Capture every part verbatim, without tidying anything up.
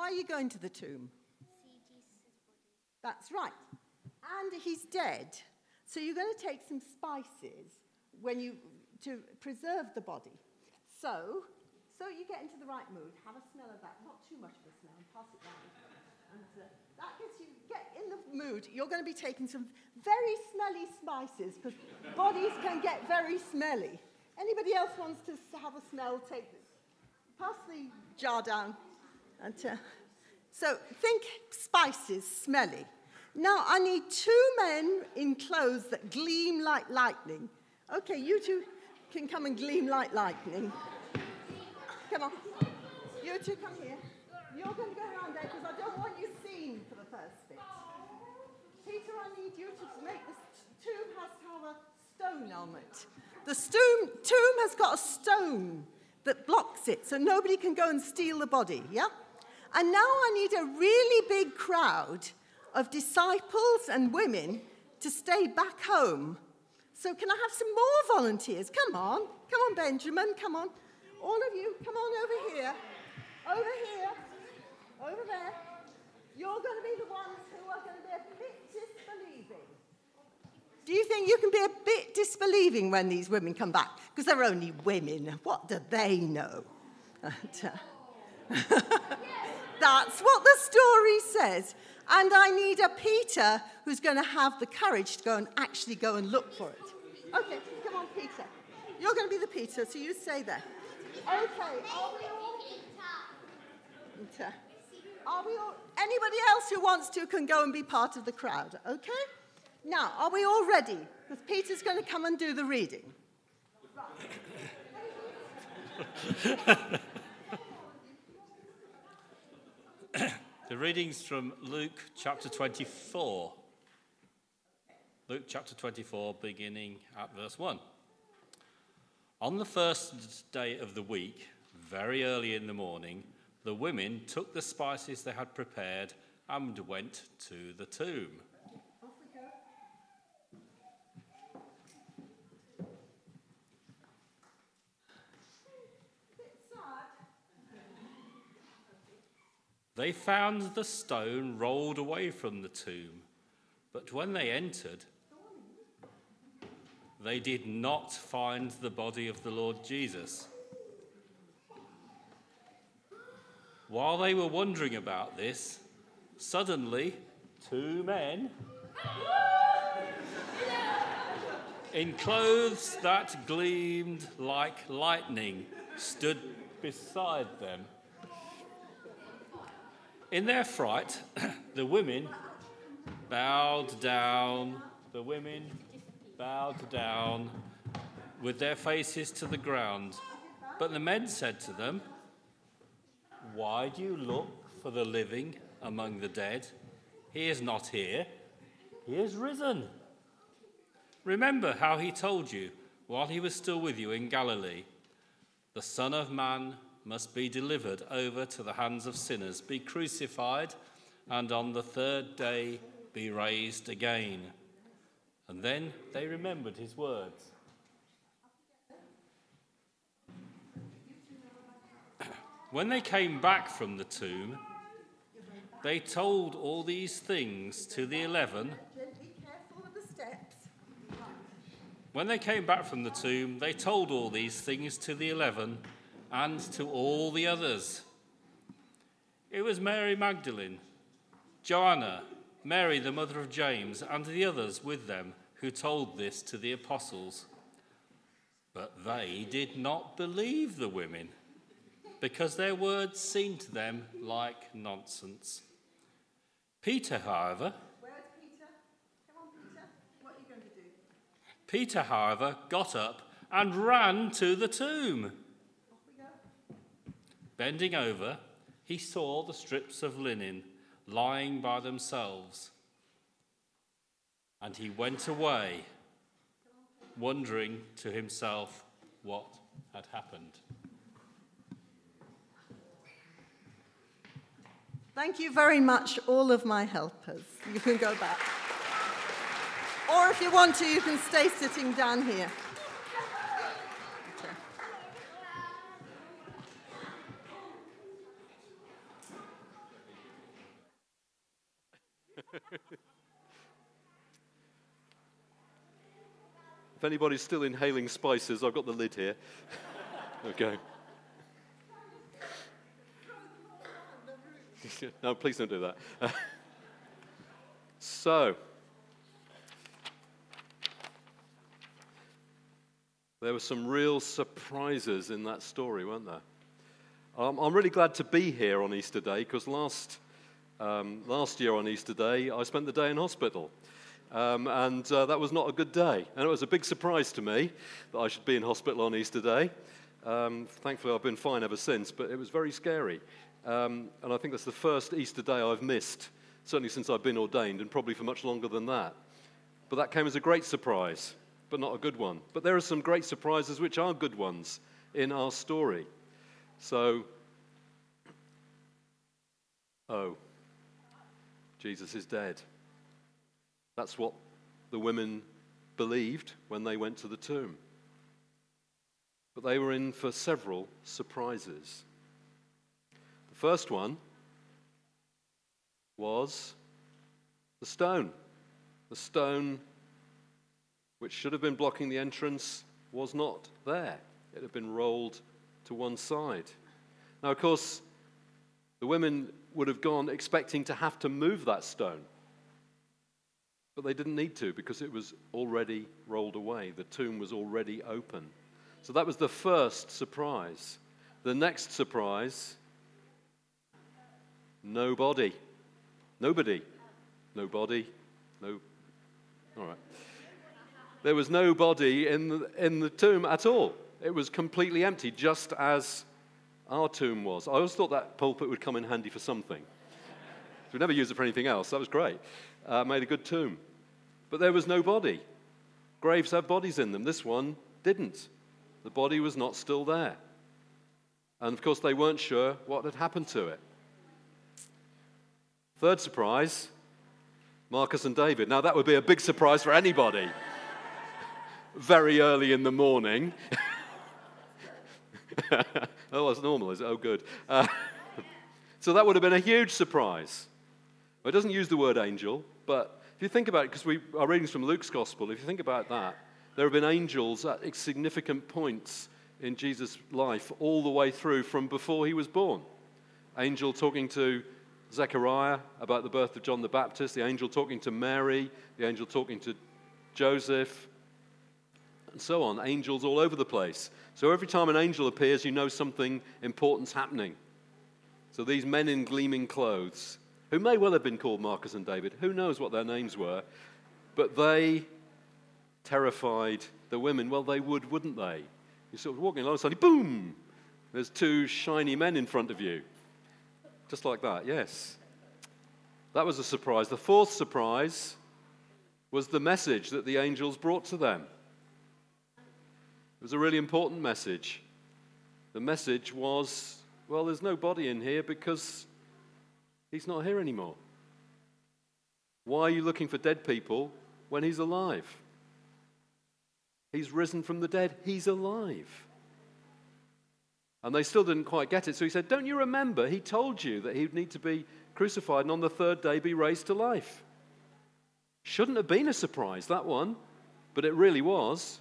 Why are you going to the tomb? See Jesus' body. That's right. And he's dead. So you're going to take some spices when you to preserve the body. So, so you get into the right mood. Have a smell of that. Not too much of a smell. Pass it down. And uh, that gets you get in the mood. You're going to be taking some very smelly spices because bodies can get very smelly. Anybody else wants to have a smell? Take pass the jar down. And uh, so think spices, smelly. Now I need two men in clothes that gleam like lightning. Okay, you two can come and gleam like lightning. Come on. You two come here. You're going to go around there because I don't want you seen for the first bit. Peter, I need you to make this tomb has to have a stone on it. The tomb, tomb has got a stone that blocks it so nobody can go and steal the body, yeah? And now I need a really big crowd of disciples and women to stay back home. So can I have some more volunteers? Come on. Come on, Benjamin. Come on. All of you, come on over here. Over here. Over there. You're going to be the ones who are going to be a bit disbelieving. Do you think you can be a bit disbelieving when these women come back? Because they're only women. What do they know? And, uh, that's what the story says. And I need a Peter who's going to have the courage to go and actually go and look for it. Okay, come on, Peter. You're going to be the Peter, so you stay there. Okay. Are we all... Peter. Are we all... Anybody else who wants to can go and be part of the crowd, okay? Now, are we all ready? Because Peter's going to come and do the reading. The reading's from Luke chapter twenty-four. Luke chapter twenty-four, beginning at verse one. On the first day of the week, very early in the morning, the women took the spices they had prepared and went to the tomb. They found the stone rolled away from the tomb, but when they entered, they did not find the body of the Lord Jesus. While they were wondering about this, suddenly two men in clothes that gleamed like lightning stood beside them. In their fright, the women bowed down, the women bowed down with their faces to the ground. But the men said to them, "Why do you look for the living among the dead? He is not here, he is risen. Remember how he told you while he was still with you in Galilee, the Son of Man must be delivered over to the hands of sinners, be crucified, and on the third day be raised again." And then they remembered his words. When they came back from the tomb, they told all these things to the eleven. Be careful of the steps. When they came back from the tomb, they told all these things to the eleven and to all the others. It was Mary Magdalene, Joanna, Mary the mother of James, and the others with them who told this to the apostles. But they did not believe the women, because their words seemed to them like nonsense. Peter, however, Where's Peter? Come on, Peter. What are you going to do? Peter, however, got up and ran to the tomb. Off we go. Bending over, he saw the strips of linen lying by themselves. And he went away, wondering to himself what had happened. Thank you very much, all of my helpers. You can go back. Or if you want to, you can stay sitting down here. Okay. If anybody's still inhaling spices, I've got the lid here. Okay. No, please don't do that. So, there were some real surprises in that story, weren't there? Um, I'm really glad to be here on Easter Day, because last um, last year on Easter Day, I spent the day in hospital. Um, and uh, that was not a good day. And it was a big surprise to me that I should be in hospital on Easter Day. Um, thankfully, I've been fine ever since, but it was very scary. Um, and I think that's the first Easter Day I've missed, certainly since I've been ordained, and probably for much longer than that. But that came as a great surprise, but not a good one. But there are some great surprises which are good ones in our story. So, oh, Jesus is dead. That's what the women believed when they went to the tomb. But they were in for several surprises. The first one was the stone. The stone which should have been blocking the entrance was not there. It had been rolled to one side. Now, of course, the women would have gone expecting to have to move that stone. But they didn't need to, because it was already rolled away. The tomb was already open. So that was the first surprise. The next surprise, no body. Nobody. No body. No. All right. There was no body in the, in the tomb at all. It was completely empty, just as our tomb was. I always thought that pulpit would come in handy for something. We never used it for anything else. That was great. Uh, made a good tomb. But there was no body. Graves have bodies in them. This one didn't. The body was not still there. And of course, they weren't sure what had happened to it. Third surprise, Marcus and David. Now, that would be a big surprise for anybody. Very early in the morning. Oh, that's normal, is it? Oh, good. Uh, so that would have been a huge surprise. Well, it doesn't use the word angel, but if you think about it, because we are reading from Luke's Gospel, if you think about that, there have been angels at significant points in Jesus' life all the way through from before he was born. Angel talking to Zechariah about the birth of John the Baptist, the angel talking to Mary, the angel talking to Joseph, and so on. Angels all over the place. So every time an angel appears, you know something important's happening. So these men in gleaming clothes, who may well have been called Marcus and David, who knows what their names were, but they terrified the women. Well, they would, wouldn't they? You're sort of walking along, suddenly, boom! There's two shiny men in front of you. Just like that, yes. That was a surprise. The fourth surprise was the message that the angels brought to them. It was a really important message. The message was, well, there's no body in here because he's not here anymore. Why are you looking for dead people when he's alive? He's risen from the dead. He's alive. And they still didn't quite get it. So he said, don't you remember? He told you that he'd need to be crucified and on the third day be raised to life. Shouldn't have been a surprise, that one. But it really was.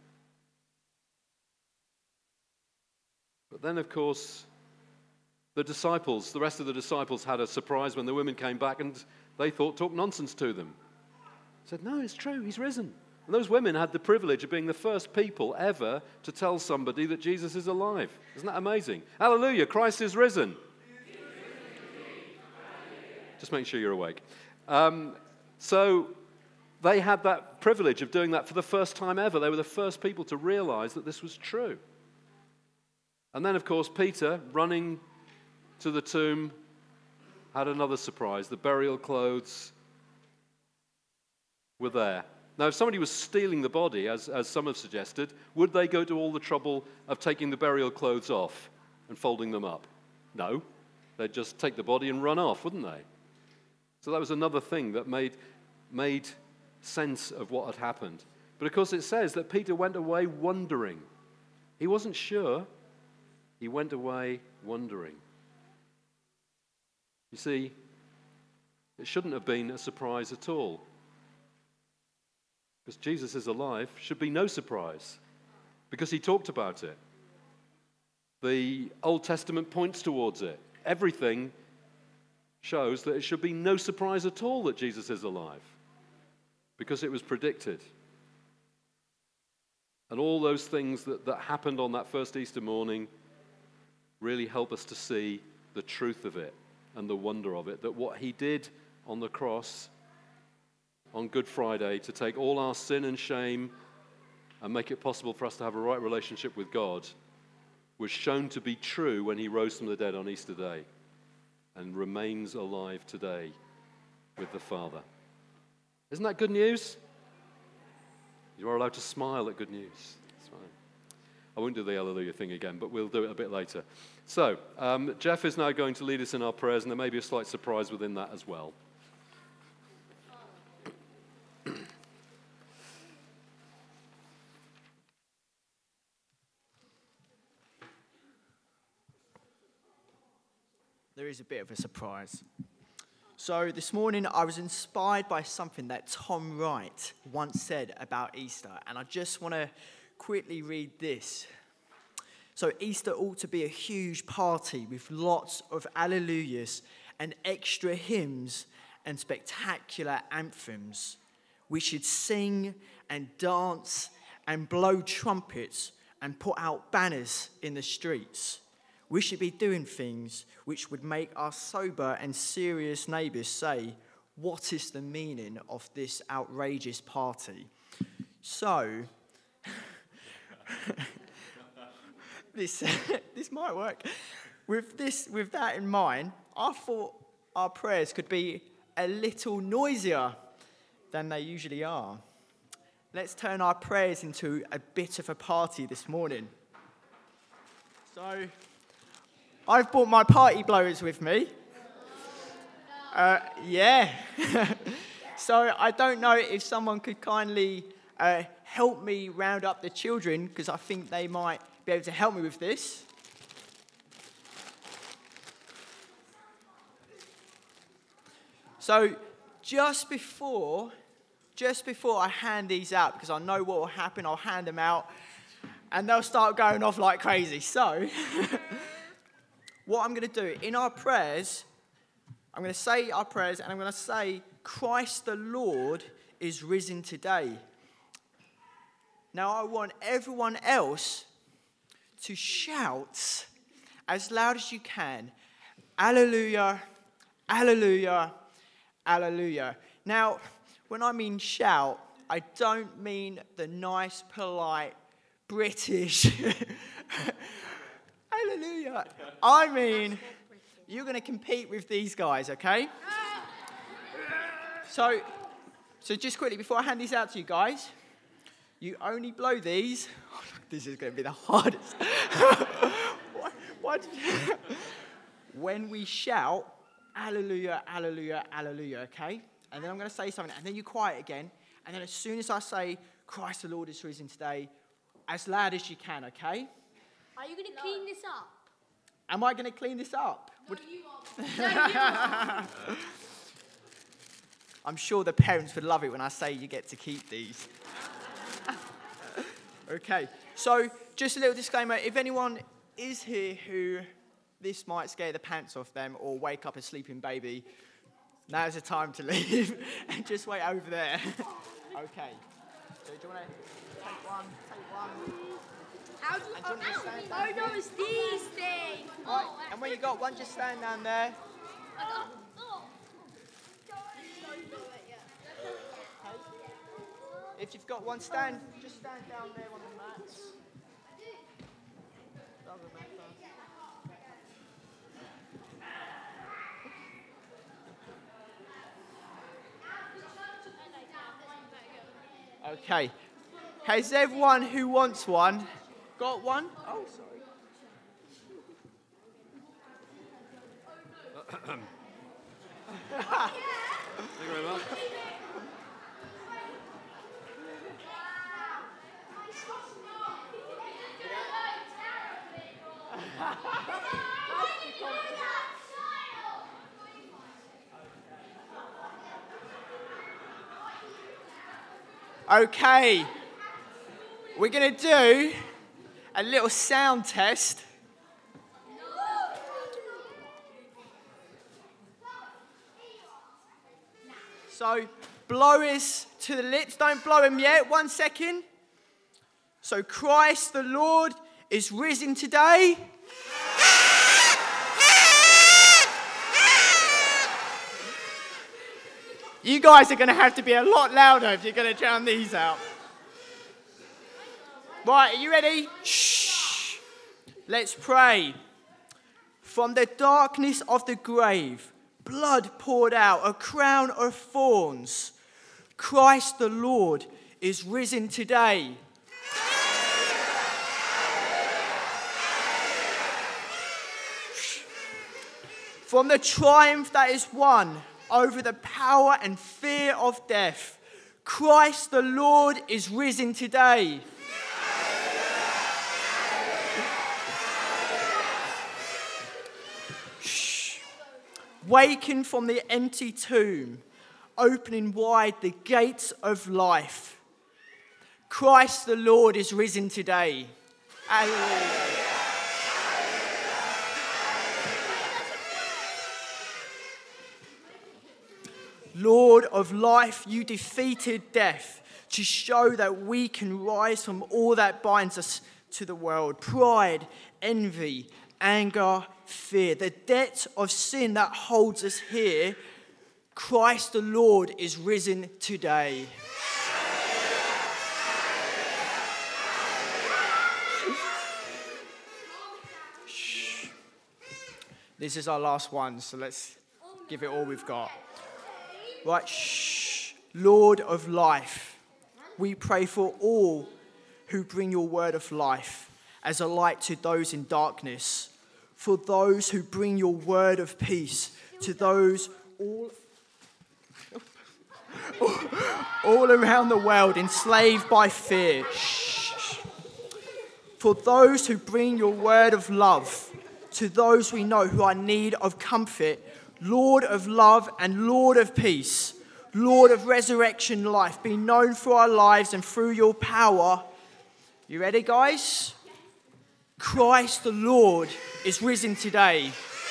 But then, of course, the disciples, the rest of the disciples had a surprise when the women came back and they thought, talk nonsense to them. Said, no, it's true, he's risen. And those women had the privilege of being the first people ever to tell somebody that Jesus is alive. Isn't that amazing? Hallelujah, Christ is risen. Just make sure you're awake. Um, so they had that privilege of doing that for the first time ever. They were the first people to realize that this was true. And then, of course, Peter, running to the tomb, had another surprise. The burial clothes were there. Now, if somebody was stealing the body, as, as some have suggested, would they go to all the trouble of taking the burial clothes off and folding them up? No. They'd just take the body and run off, wouldn't they? So that was another thing that made, made sense of what had happened. But, of course, it says that Peter went away wondering. He wasn't sure. He went away wondering. You see, it shouldn't have been a surprise at all. Because Jesus is alive should be no surprise, because he talked about it. The Old Testament points towards it. Everything shows that it should be no surprise at all that Jesus is alive, because it was predicted. And all those things that, that happened on that first Easter morning really help us to see the truth of it and the wonder of it, that what he did on the cross on Good Friday to take all our sin and shame and make it possible for us to have a right relationship with God was shown to be true when he rose from the dead on Easter Day and remains alive today with the Father. Isn't that good news? You are allowed to smile at good news. That's fine. I won't do the hallelujah thing again, but we'll do it a bit later. So, um, Jeff is now going to lead us in our prayers, and there may be a slight surprise within that as well. There is a bit of a surprise. So this morning I was inspired by something that Tom Wright once said about Easter, and I just want to quickly read this. So Easter ought to be a huge party with lots of alleluias and extra hymns and spectacular anthems. We should sing and dance and blow trumpets and put out banners in the streets. We should be doing things which would make our sober and serious neighbours say, what is the meaning of this outrageous party? So, this, this might work. With, this, with that in mind, I thought our prayers could be a little noisier than they usually are. Let's turn our prayers into a bit of a party this morning. So, I've brought my party blowers with me. Uh, yeah. So I don't know if someone could kindly uh, help me round up the children, because I think they might be able to help me with this. So just before, just before I hand these out, because I know what will happen, I'll hand them out, and they'll start going off like crazy. So what I'm going to do, in our prayers, I'm going to say our prayers, and I'm going to say, Christ the Lord is risen today. Now, I want everyone else to shout as loud as you can, Alleluia, Alleluia, Alleluia. Now, when I mean shout, I don't mean the nice, polite, British Hallelujah. I mean, you're going to compete with these guys, okay? So, so just quickly, before I hand these out to you guys, you only blow these. This is going to be the hardest. what? what? When we shout, Hallelujah, Hallelujah, Hallelujah, okay? And then I'm going to say something, and then you quiet again. And then as soon as I say, Christ the Lord is risen today, as loud as you can, okay? Are you going to clean this up? Am I going to clean this up? No, Would... you are. No, you are. I'm sure the parents would love it when I say you get to keep these. Okay, so just a little disclaimer. If anyone is here who this might scare the pants off them or wake up a sleeping baby, now's the time to leave and just wait over there. Okay, so do you want to take one, take one? How do you, And oh, do you want me to stand oh, down no, here? it's these things. All right, Oh, and when you got one, just stand down there. oh, oh. Don't do it yet. If you've got one, stand, just stand down there on the mats. Other mat first. Okay. Has everyone who wants one got one? Oh, sorry. Thank you very much. Okay. We're going to do a little sound test. So, blow is to the lips. Don't blow him yet. One second. So, Christ the Lord is risen today. You guys are going to have to be a lot louder if you're going to drown these out. Right, are you ready? Shh. Let's pray. From the darkness of the grave, blood poured out, a crown of thorns. Christ the Lord is risen today. From the triumph that is won over the power and fear of death, Christ the Lord is risen today. Waken from the empty tomb, opening wide the gates of life. Christ the Lord is risen today. Hallelujah. Lord of life, you defeated death to show that we can rise from all that binds us to the world. Pride, envy, anger, fear, the debt of sin that holds us here. Christ the Lord is risen today. Shh. This is our last one, so let's give it all we've got. Right, shh. Lord of life, we pray for all who bring your word of life as a light to those in darkness, for those who bring your word of peace to those all, all around the world enslaved by fear. Shh. For those who bring your word of love to those we know who are in need of comfort, Lord of love and Lord of peace, Lord of resurrection life, be known for our lives and through your power. You ready, guys? Christ the Lord is risen today.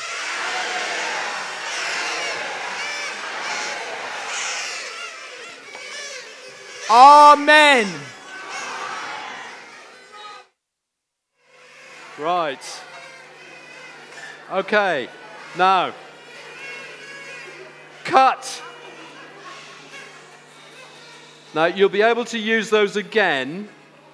Amen. Right. Okay. Now. Cut. Now, you'll be able to use those again.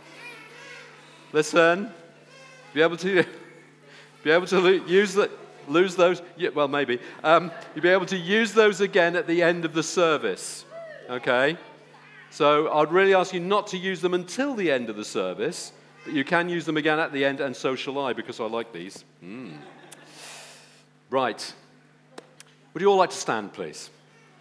Listen. Be able to be able to lo- use the, lose those. Yeah, well, maybe. Um, you'll be able to use those again at the end of the service. Okay? So I'd really ask you not to use them until the end of the service, but you can use them again at the end, and so shall I, because I like these. Mm. Right. Would you all like to stand, please?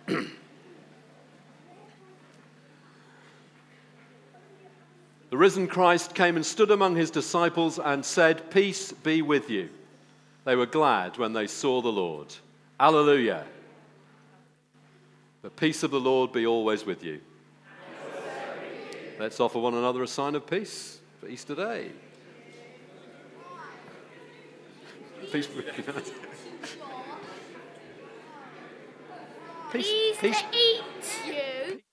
The risen Christ came and stood among his disciples and said, "Peace be with you." They were glad when they saw the Lord. Alleluia. The peace of the Lord be always with you. Let's offer one another a sign of peace for Easter Day. Peace. Peace, peace to eat you.